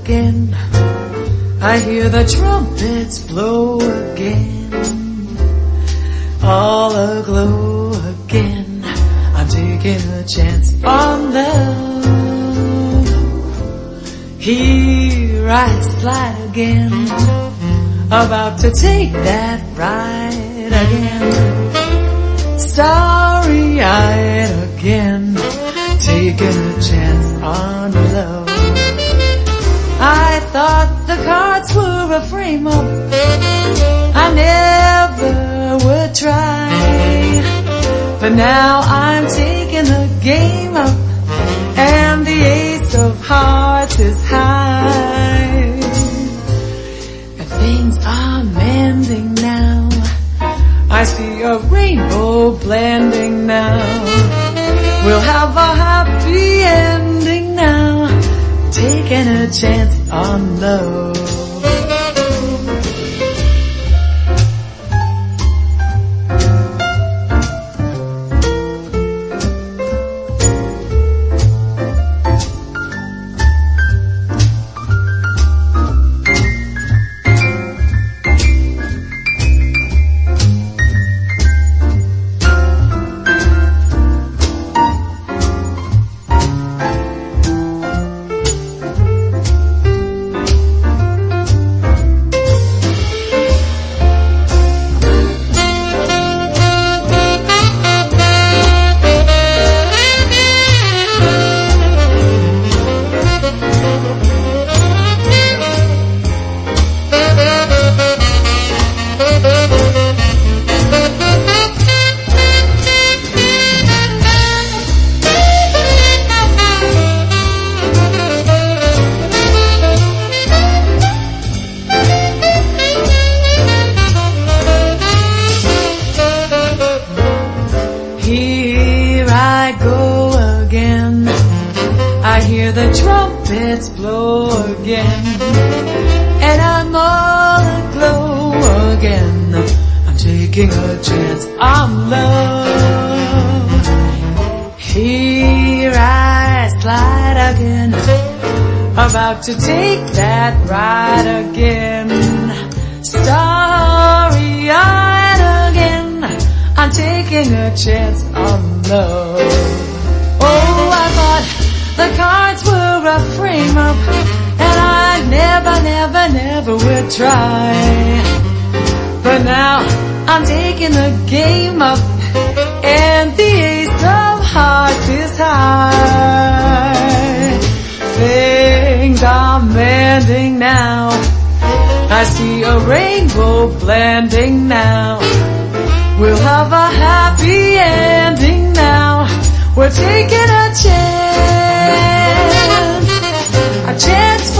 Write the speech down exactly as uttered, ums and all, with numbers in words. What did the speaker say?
again. I hear the trumpets blow again. All aglow again. I'm taking a chance on love. Here I slide again, about to take that ride again. Starry-eyed again, taking a chance on love. I thought the cards were a frame-up, I never would try. But now I'm taking the game up, and the ace of hearts is high. And things are mending now, I see a rainbow blending now. We'll have a happy ending now, taking a chance on love. Here I go again, I hear the trumpets blow again, and I'm all aglow again. I'm taking a chance on love. Here I slide again, about to take that ride again. Starry-eyed again, I'm taking a chance on love. Oh, I thought the cards were a frame-up, and I never, never, never would try. But now I'm taking the game up, and the ace of hearts is high. Things are mending now, I see a rainbow blending now. We'll have a happy ending now, we're taking a chance, a chance